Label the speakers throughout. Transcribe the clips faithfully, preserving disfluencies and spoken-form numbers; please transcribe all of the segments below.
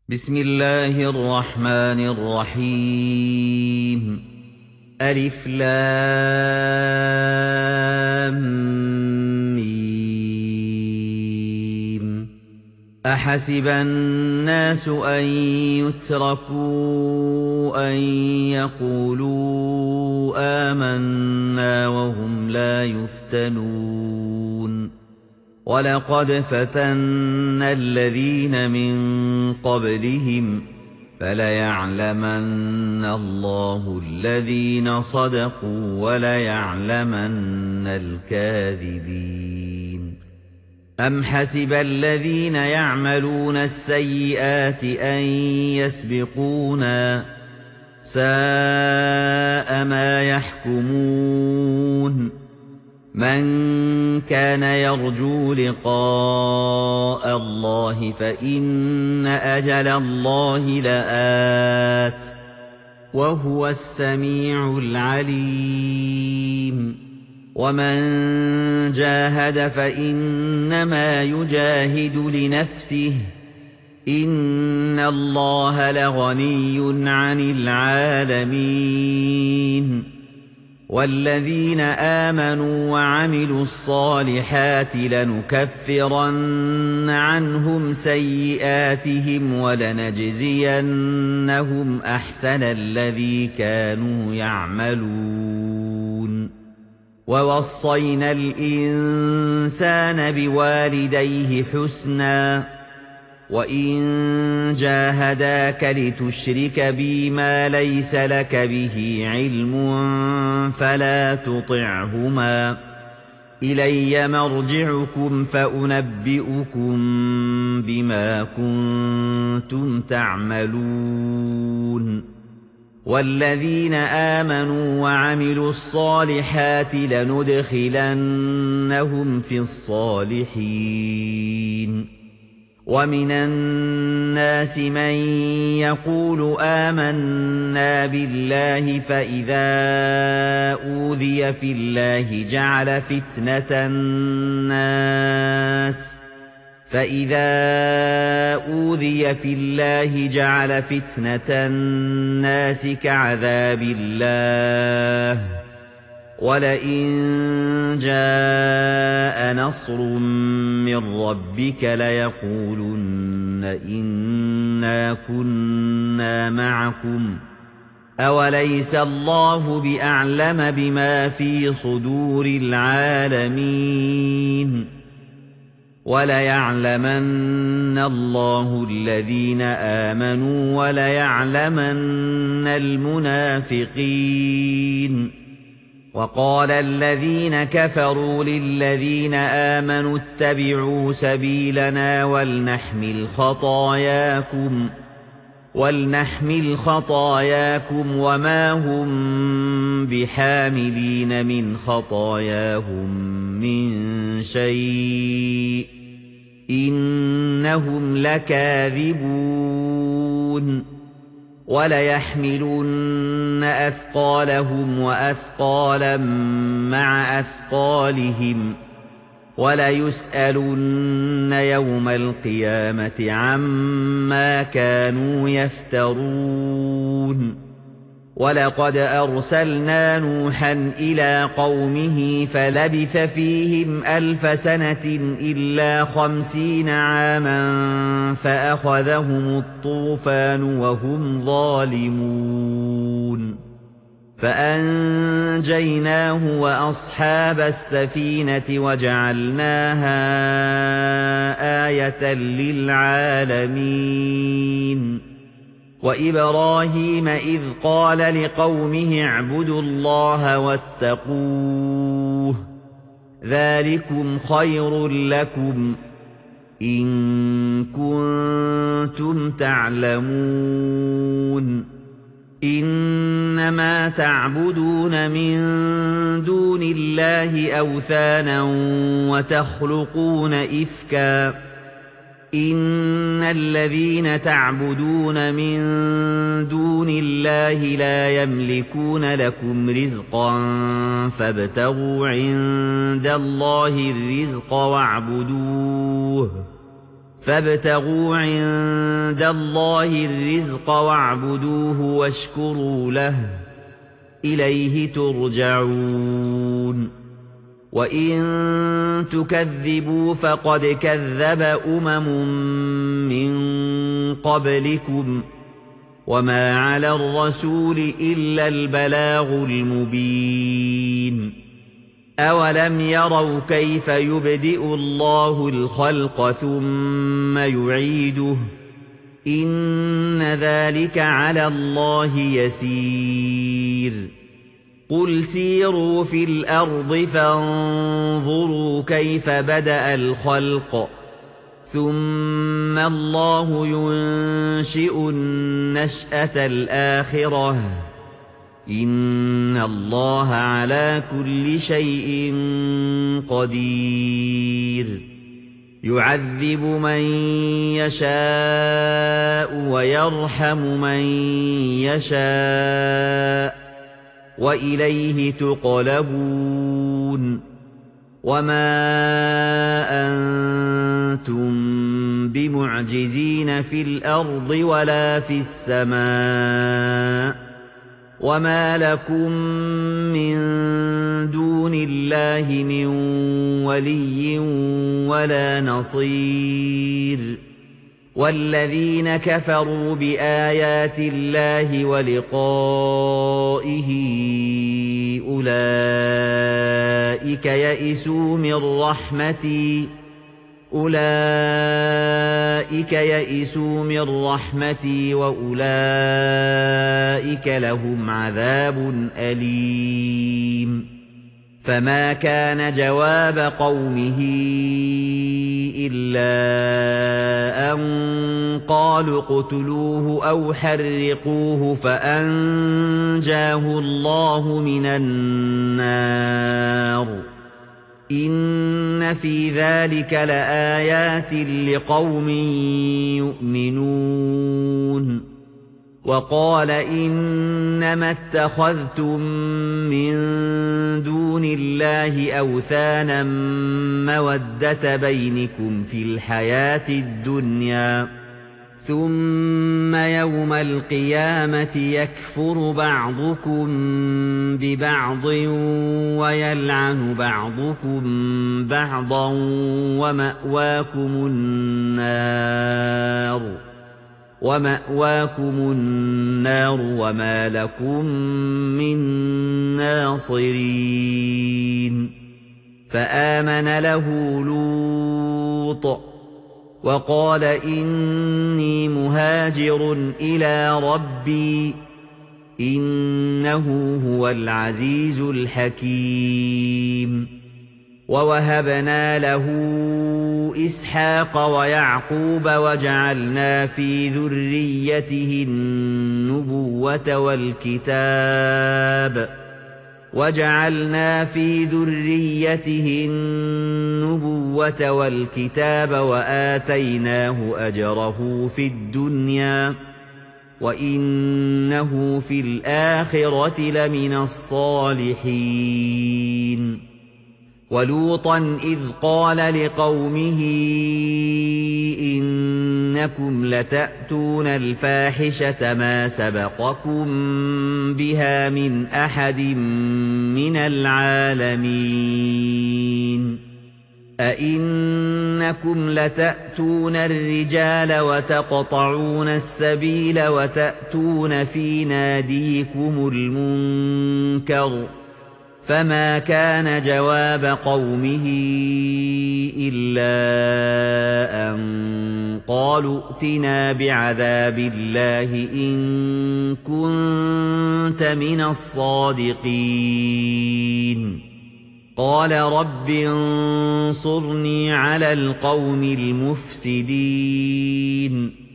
Speaker 1: بسم الله الرحمن الرحيم ألف لام ميم أحسب الناس أن يتركوا أن يقولوا آمنا وهم لا يفتنون ولقد فتنا الذين من قبلهم فليعلمن الله الذين صدقوا وليعلمن الكاذبين أم حسب الذين يعملون السيئات أن يسبقونا ساء ما يحكمون من كان يرجو لقاء الله فإن أجل الله لآت وهو السميع العليم ومن جاهد فإنما يجاهد لنفسه إن الله لغني عن العالمين والذين آمنوا وعملوا الصالحات لنكفرن عنهم سيئاتهم ولنجزينهم أحسن الذي كانوا يعملون ووصينا الإنسان بوالديه حسناً وإن جاهداك لتشرك بي ما ليس لك به علم فلا تطعهما إلي مرجعكم فأنبئكم بما كنتم تعملون والذين آمنوا وعملوا الصالحات لندخلنهم في الصالحين ومن الناس من يقول آمنا بالله فإذا أوذي في الله جعل فتنة الناس فإذا أوذي في الله جعل فتنة الناس كعذاب الله ولئن جاء نصر من ربك ليقولن إنا كنا معكم أوليس الله بأعلم بما في صدور العالمين وليعلمن الله الذين آمنوا وليعلمن المنافقين وقال الذين كفروا للذين آمنوا اتبعوا سبيلنا ولنحمل خطاياكم ولنحمل خطاياكم وما هم بحاملين من خطاياهم من شيء إنهم لكاذبون وليحملن أثقالهم وأثقالا مع أثقالهم وليسألن يوم القيامة عما كانوا يفترون ولقد أرسلنا نوحا إلى قومه فلبث فيهم ألف سنة إلا خمسين عاما فأخذهم الطوفان وهم ظالمون فأنجيناه وأصحاب السفينة وجعلناها آية للعالمين وإبراهيم إذ قال لقومه اعبدوا الله واتقوه ذلكم خير لكم إن كنتم تعلمون إنما تعبدون من دون الله أوثانا وتخلقون إفكا إن الذين تعبدون من دون الله لا يملكون لكم رزقا فابتغوا عند الله الرزق واعبدوه فابتغوا عند عند الله الرزق واعبدوه واشكروا له إليه ترجعون وإن تكذبوا فقد كذب أمم من قبلكم وما على الرسول إلا البلاغ المبين أولم يروا كيف يبدئ الله الخلق ثم يعيده إن ذلك على الله يسير قل سيروا في الأرض فانظروا كيف بدأ الخلق ثم الله ينشئ النشأة الآخرة إن الله على كل شيء قدير يعذب من يشاء ويرحم من يشاء وإليه تقلبون وما أنتم بمعجزين في الأرض ولا في السماء وما لكم من دون الله من ولي ولا نصير والذين كفروا بآيات الله ولقائه أولئك يئسوا من رحمتي أولئك يئسوا من رحمتي وأولئك لهم عذاب أليم فما كان جواب قومه إلا أن قالوا اقتلوه أو حرقوه فأنجاه الله من النار إن في ذلك لآيات لقوم يؤمنون وقال إنما اتخذتم من دون الله أوثانا مودة بينكم في الحياة الدنيا ثم يوم القيامة يكفر بعضكم ببعض ويلعن بعضكم بعضا ومأواكم النار ومأواكم النار وما لكم من ناصرين فآمن له لوط وقال إني مهاجر إلى ربي إنه هو العزيز الحكيم ووهبنا له إسحاق ويعقوب وجعلنا في ذريته النبوة والكتاب وجعلنا في ذريته النبوة والكتاب وآتيناه أجره في الدنيا وإنه في الآخرة لمن الصالحين ولوطا إذ قال لقومه إنكم لتأتون الفاحشة ما سبقكم بها من أحد من العالمين أئنكم لتأتون الرجال وتقطعون السبيل وتأتون في ناديكم المنكر فما كان جواب قومه إلا أن قالوا ائتنا بعذاب الله إن كنت من الصادقين قال رب انصرني على القوم المفسدين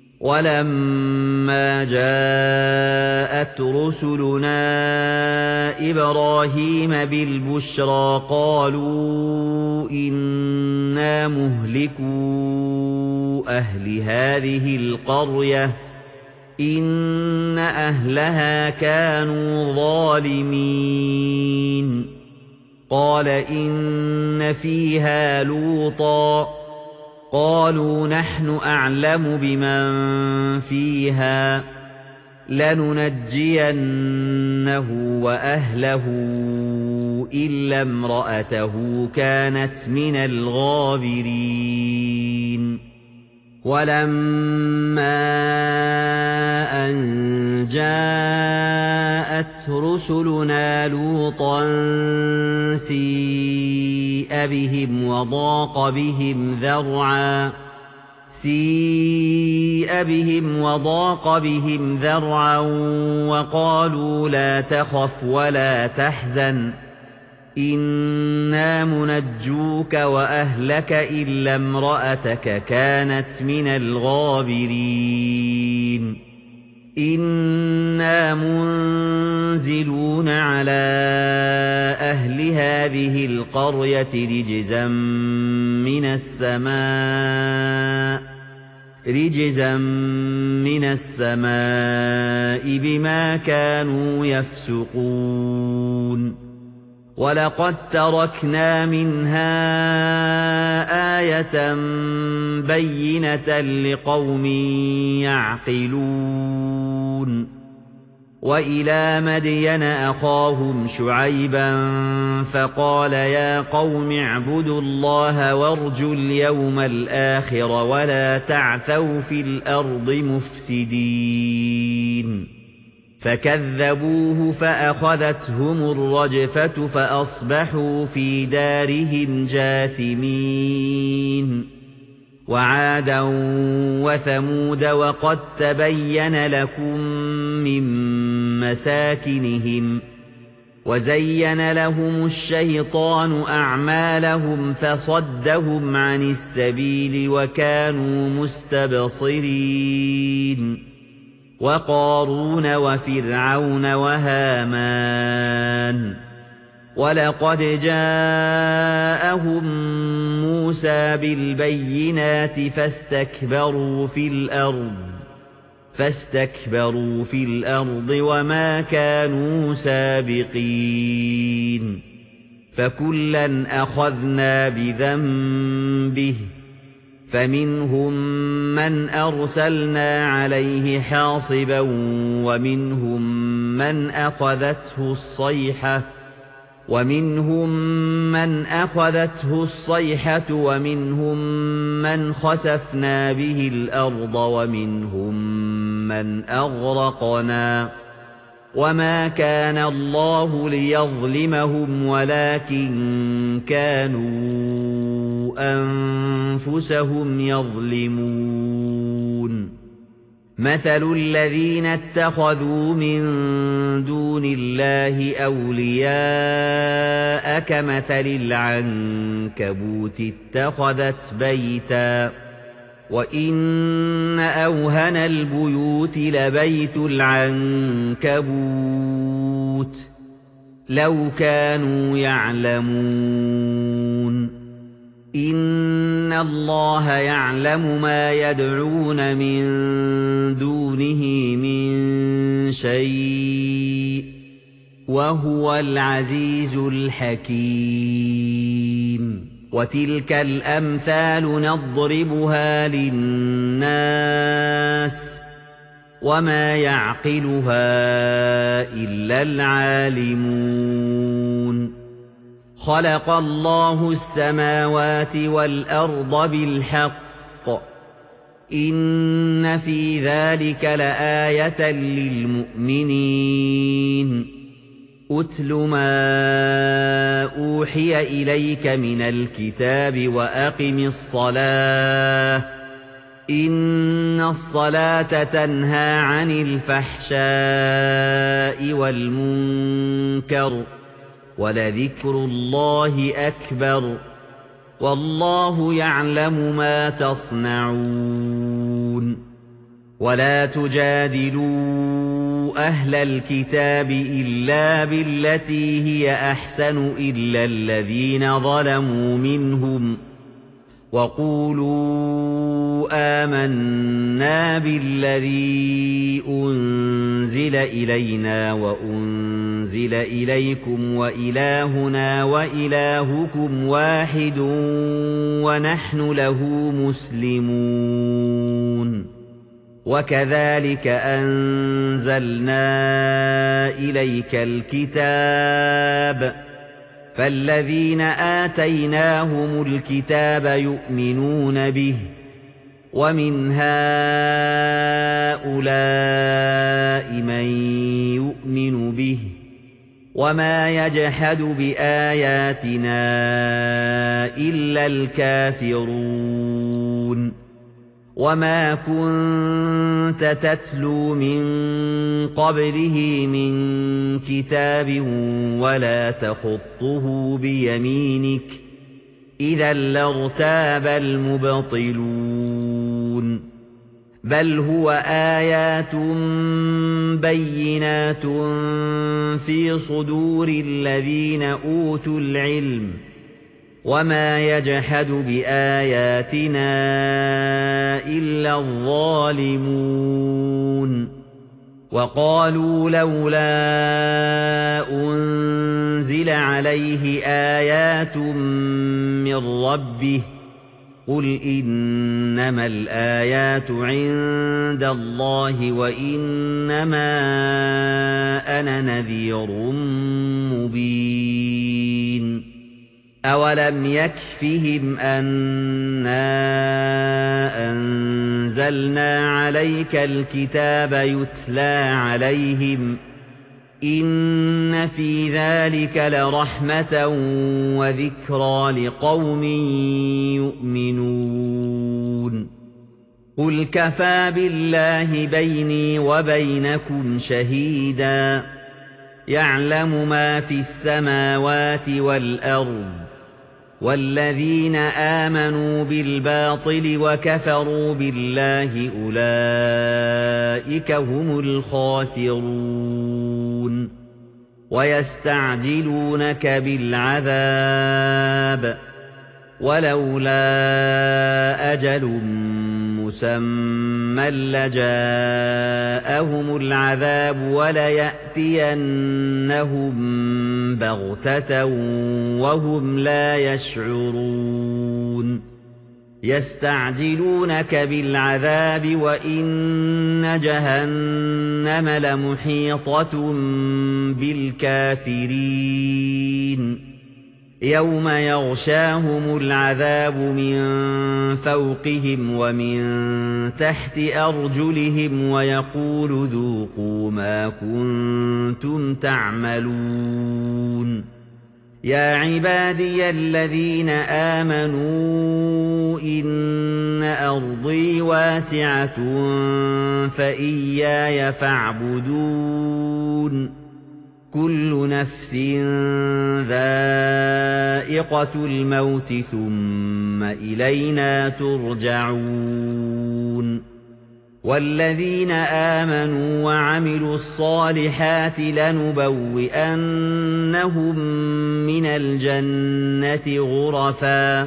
Speaker 1: ولما جاءت رسلنا إبراهيم بالبشرى قالوا إنا مهلكو أهل هذه القرية إن أهلها كانوا ظالمين قال إن فيها لوطا قالوا نحن أعلم بمن فيها لننجينه وأهله إلا امرأته كانت من الغابرين ولما أن جاءت رسلنا لوطا سيء بهم وضاق بهم ذرعا سيء بهم وضاق بهم ذرعا وقالوا لا تخف ولا تحزن إنا منجوك وأهلك إلا امرأتك كانت من الغابرين إنا منزلون على أهل هذه القرية رجزا من السماء رجزا من السماء بما كانوا يفسقون ولقد تركنا منها آية بينة لقوم يعقلون وإلى مدين أخاهم شعيبا فقال يا قوم اعبدوا الله وارجوا اليوم الآخر ولا تعثوا في الأرض مفسدين فكذبوه فأخذتهم الرجفة فأصبحوا في دارهم جاثمين وعادا وثمود وقد تبين لكم من مساكنهم وزين لهم الشيطان أعمالهم فصدهم عن السبيل وكانوا مستبصرين وقارون وفرعون وهامان ولقد جاءهم موسى بالبينات فاستكبروا في الأرض فاستكبروا في الأرض وما كانوا سابقين فكلا أخذنا بذنبه فمنهم من أرسلنا عليه حاصبا ومنهم من أخذته الصيحة ومنهم من أخذته الصيحة ومنهم من خسفنا به الأرض ومنهم من أغرقنا وما كان الله ليظلمهم ولكن كانوا أنفسهم يظلمون مثل الذين اتخذوا من دون الله أولياء كمثل العنكبوت اتخذت بيتا وإن أوهن البيوت لبيت العنكبوت لو كانوا يعلمون إن الله يعلم ما يدعون من دونه من شيء وهو العزيز الحكيم وتلك الأمثال نضربها للناس وما يعقلها إلا العالمون خلق الله السماوات والأرض بالحق إن في ذلك لآية للمؤمنين أتل ما أوحي إليك من الكتاب وأقم الصلاة إن الصلاة تنهى عن الفحشاء والمنكر ولذكر الله أكبر والله يعلم ما تصنعون ولا تجادلوا أهل الكتاب إلا بالتي هي أحسن إلا الذين ظلموا منهم وقولوا آمنا بالذي أنزل إلينا وأنزل إليكم وإلهنا وإلهكم واحد ونحن له مسلمون وكذلك أنزلنا إليك الكتاب فالذين آتيناهم الكتاب يؤمنون به ومن هؤلاء من يؤمن به وما يجحد بآياتنا إلا الكافرون وما كنت تتلو من قبله من كتاب ولا تخطه بيمينك إذا لارتاب المبطلون بل هو آيات بينات في صدور الذين أوتوا العلم وما يجحد بآياتنا إلا الظالمون وقالوا لولا أنزل عليه آيات من ربه قل إنما الآيات عند الله وإنما أنا نذير مبين أولم يكفهم أنا أنزلنا عليك الكتاب يتلى عليهم إن في ذلك لرحمة وذكرى لقوم يؤمنون قل كفى بالله بيني وبينكم شهيدا يعلم ما في السماوات والأرض والذين آمنوا بالباطل وكفروا بالله أولئك هم الخاسرون ويستعجلونك بالعذاب ولولا أجل مسمى لجاءهم العذاب وليأتينهم بغتة وهم لا يشعرون يستعجلونك بالعذاب وإن جهنم لمحيطة بالكافرين يوم يغشاهم العذاب من فوقهم ومن تحت أرجلهم ويقول ذوقوا ما كنتم تعملون يا عبادي الذين آمنوا إن أرضي واسعة فإياي فاعبدون كل نفس ذائقة الموت ثم إلينا ترجعون والذين آمنوا وعملوا الصالحات لنبوئنهم من الجنة غرفا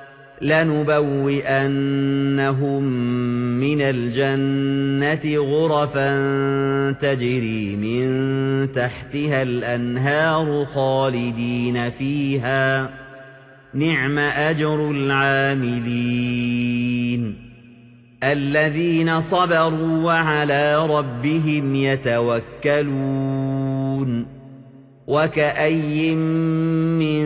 Speaker 1: لنبوئنهم من الجنة غرفا تجري من تحتها الأنهار خالدين فيها نعم أجر العاملين الذين صبروا وعلى ربهم يتوكلون وكأي من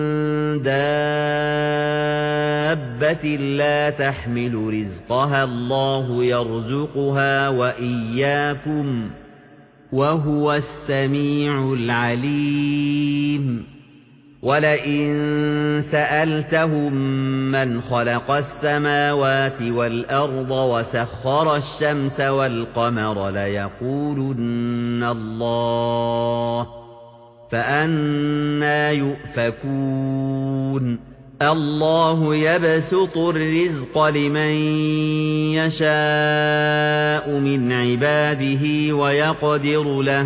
Speaker 1: دابة لا تحمل رزقها الله يرزقها وإياكم وهو السميع العليم ولئن سألتهم من خلق السماوات والأرض وسخر الشمس والقمر ليقولن الله فأنى يؤفكون الله يبسط الرزق لمن يشاء من عباده ويقدر له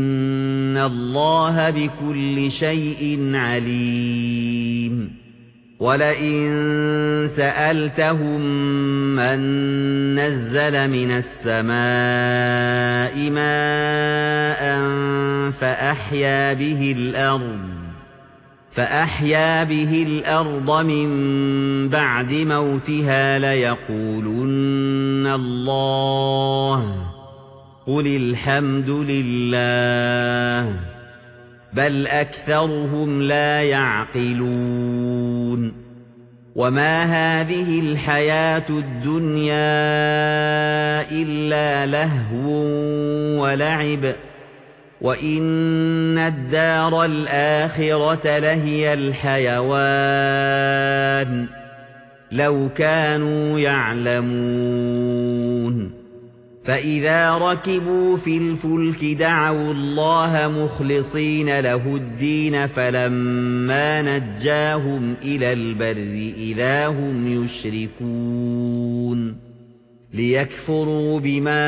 Speaker 1: إن الله بكل شيء عليم وَلَئِن سَأَلْتَهُم مَّن نَّزَّلَ مِنَ السَّمَاءِ مَاءً فَأَحْيَا بِهِ الْأَرْضَ فَأَحْيَا بِهِ الْأَرْضَ مِن بَعْدِ مَوْتِهَا لَيَقُولُنَّ اللَّهُ قُلِ الْحَمْدُ لِلَّهِ بَلْ أَكْثَرُهُمْ لَا يَعْقِلُونَ وَمَا هَٰذِهِ الْحَيَاةُ الدُّنْيَا إِلَّا لَهْوٌ وَلَعِبٌ ۚ وَإِنَّ الدَّارَ الْآخِرَةَ لَهِيَ الْحَيَوَانُ ۚ لَوْ كَانُوا يَعْلَمُونَ فَإِذَا رَكِبُوا فِي الْفُلْكِ دَعَوُا اللَّهَ مُخْلِصِينَ لَهُ الدِّينَ فَلَمَّا نَجَّاهُمْ إِلَى الْبَرِّ إِذَا هُمْ يُشْرِكُونَ لِيَكْفُرُوا بِمَا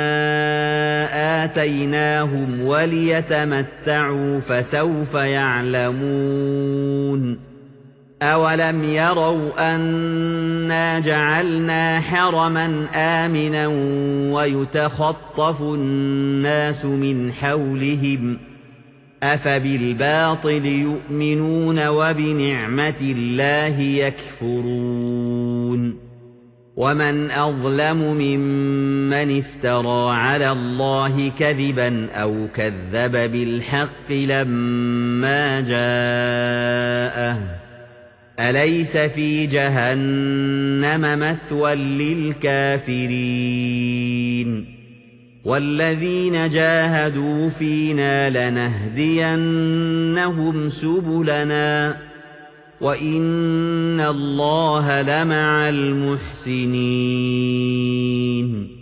Speaker 1: آتَيْنَاهُمْ وَلِيَتَمَتَّعُوا فَسَوْفَ يَعْلَمُونَ أَوَلَمْ يَرَوْا أَنَّا جَعَلْنَا حَرَمًا آمِنًا وَيُتَخَطَّفُ النَّاسُ مِنْ حَوْلِهِمْ ۚ أَفَبِالْبَاطِلِ يُؤْمِنُونَ وَبِنِعْمَةِ اللَّهِ يَكْفُرُونَ وَمَنْ أَظْلَمُ مِمَّنِ افْتَرَىٰ عَلَى اللَّهِ كَذِبًا أَوْ كَذَّبَ بِالْحَقِّ لَمَّا جَاءَهُ ۚ أَلَيْسَ فِي جَهَنَّمَ مَثْوًى لِّلْكَافِرِينَ وَالَّذِينَ جَاهَدُوا فِينَا لَنَهْدِيَنَّهُمْ سُبُلَنَا وَإِنَّ اللَّهَ لَمَعَ الْمُحْسِنِينَ